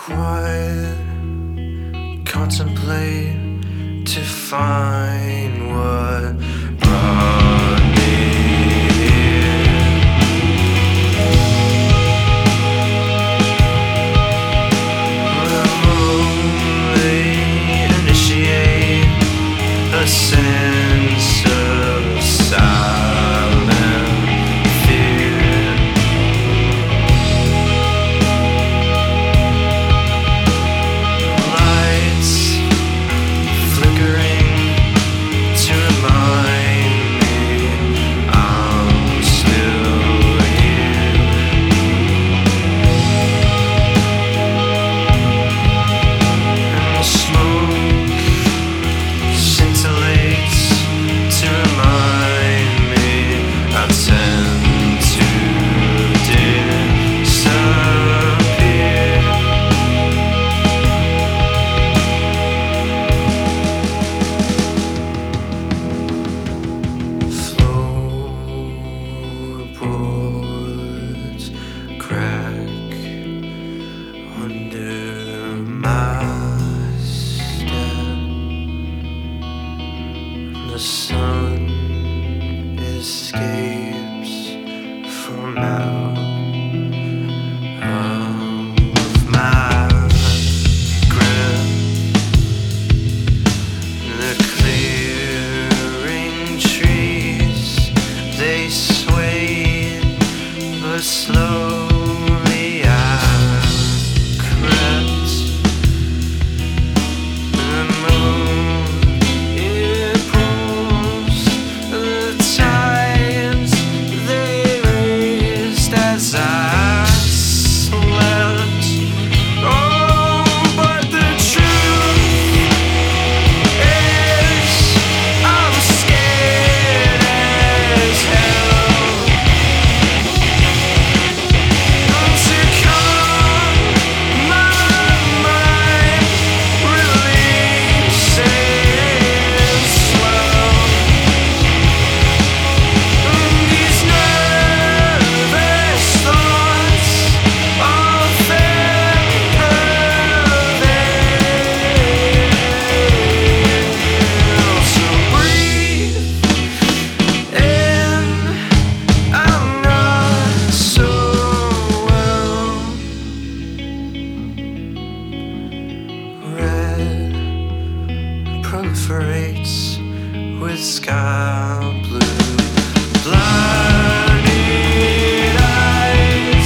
quiet, contemplate to find what brought me here. Remotely initiate a sense of silent fear. Lights flickering to remind me I'm still here. And the smoke scintillates to remind me I tend to disappear. Floorboards crack under my step. The sun escapes from out of my grip. The clearing trees, they sway, but slowly I crept. The moon, it pulls the tides, they raised as I slept. Oh, but the truth is I'm scared as hell to calm my mind, releases swell. These nervous thoughts often prevail. So breathe in, I'm not so well. Red proliferates with sky blue. Blinded eyes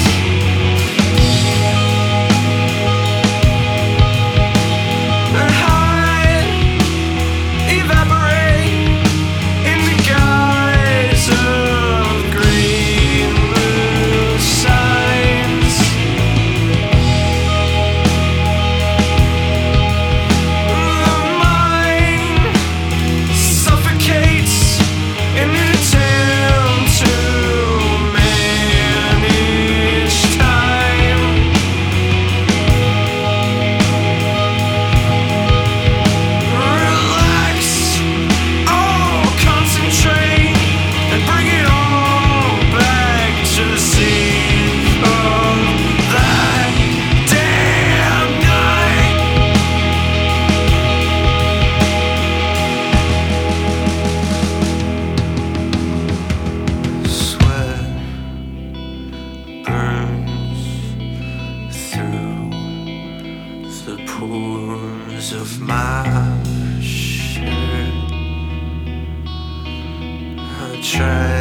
that hide, evaporate in the guise of green blue signs. The mind suffocates in an attempt to manage time. Relax, oh, concentrate and bring it all back to the scene of that damn night. Sweat burns through the pores of my shirt. I try